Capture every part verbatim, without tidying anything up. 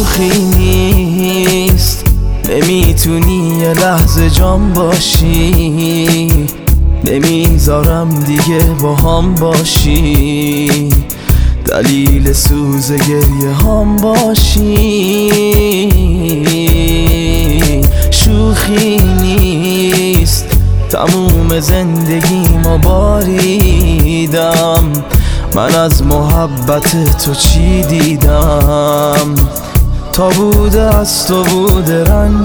شوخی نیست، نمیتونی یه لحظه جام باشی، نمیذارم دیگه با هم باشی، دلیل سوز گریه هم باشی. شوخی نیست، تموم زندگیمو باریدم، من از محبت تو چی دیدم، تا بوده از تو بوده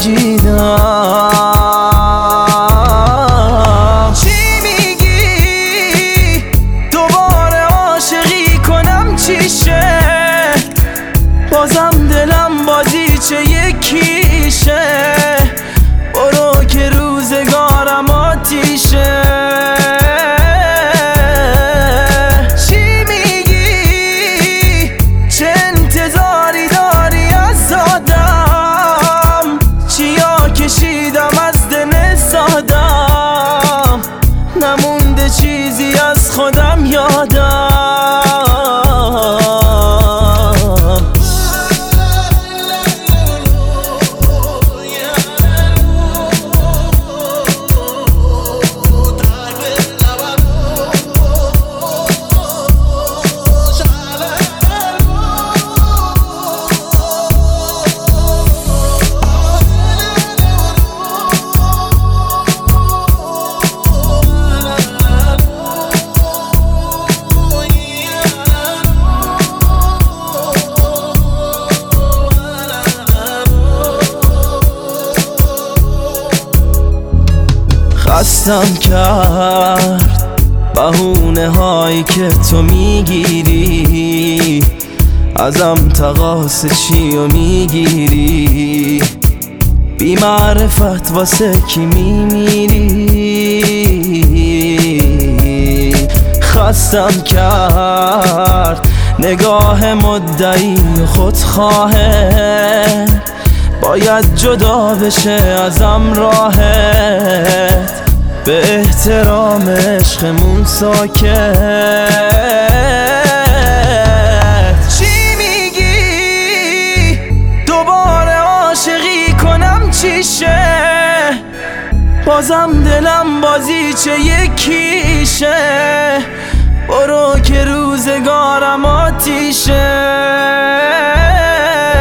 رنجیدم. چی میگی دوباره عاشقی کنم چیشه، بازم دلم بازیچه یکیشه، برو که روزگارم آتیشه. نمونده چیزی از خودم یادم. خستم کرد بهونه هایی که تو میگیری، ازم تقاص چی و میگیری، بی معرفت واسه کی میمیری. خستم کرد نگاه مدعی خودخواهه، باید جدا بشه ازم راهت، به احترام عشقمون ساکت. چی میگی دوباره عاشقی کنم چیشه، بازم دلم بازیچه یکیشه، برو که روزگارم آتیشه.